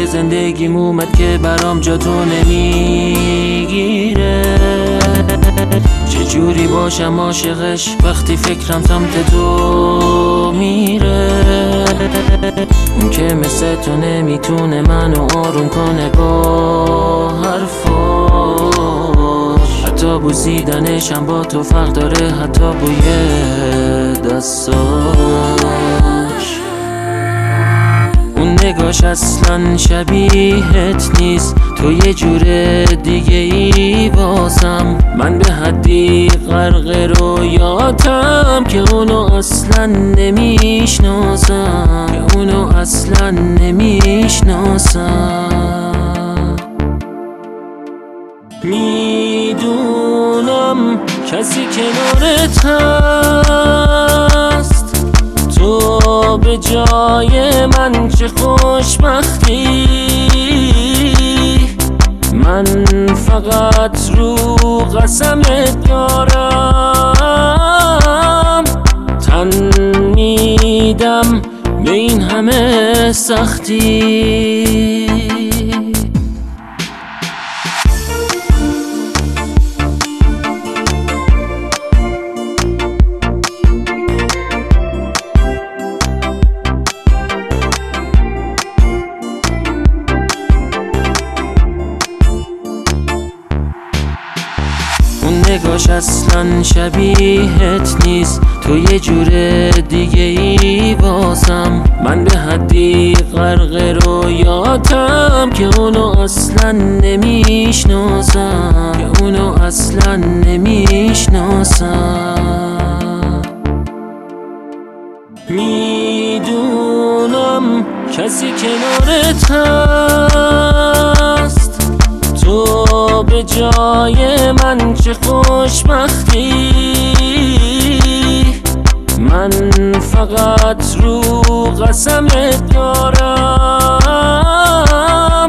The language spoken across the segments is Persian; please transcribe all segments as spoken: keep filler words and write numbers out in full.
توی زندگیم اومد که برام جا تو نمیگیره. چجوری باشم عاشقش وقتی فکرم سمت تو میره. اون که مثل تو نمیتونه منو آروم کنه با حرفاش، حتی بوسیدنشم با تو فرق داره، حتی بوی دستاش. اون نگاش اصلا شبیهت نیست، تو یه جور دیگه ای واسم. من به حدی غرق رویاتم که اونو اصلا نمیشناسم، که اونو اصلا نمیشناسم. میدونم کسی کنارت هست، تو به جای من چه خوشبختی. من فقط رو قسمت دارم، تن میدم به این همه سختی. اون نگاش اصلا شبیهت نیست، تو یه جور دیگه ای واسم. من به حدی غرق رویاتم که اونو اصلا نمیشناسم، که اونو اصلا نمیشناسم. میدونم کسی کنارت هست، تو به جای من چه خوشبختی. من فقط رو قسمت دارم،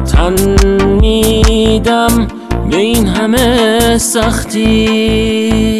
تن میدم به این همه سختی.